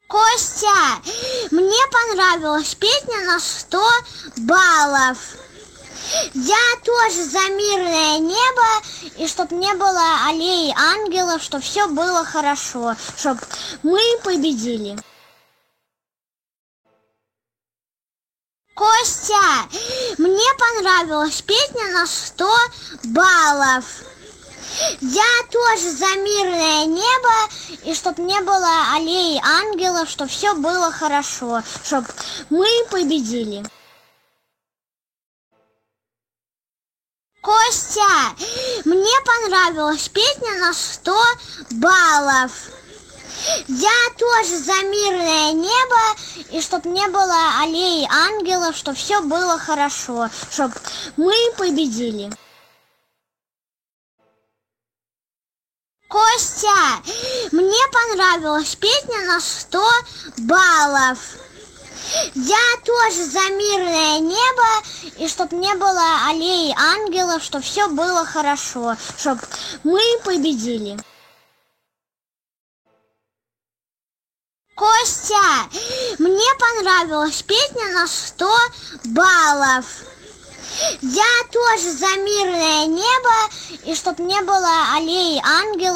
Костя, мне понравилась песня на 100 баллов. Я тоже за мирное небо, и чтоб не было аллеи ангелов, чтоб все было хорошо, чтоб мы победили. Костя, мне понравилась песня на 100 баллов. Я тоже за мирное небо, и чтоб не было аллеи ангелов, чтоб все было хорошо, чтоб мы победили. Костя, мне понравилась песня на 100 баллов. Я тоже за мирное небо, и чтоб не было аллеи ангелов, чтоб все было хорошо, чтоб мы победили. Костя, мне понравилась песня на 100 баллов. Я тоже за мирное небо, и чтоб не было аллеи ангелов, чтоб все было хорошо, чтоб мы победили. Костя, мне понравилась песня на 100 баллов. Я тоже за мирное небо, и чтоб не было аллеи ангелов.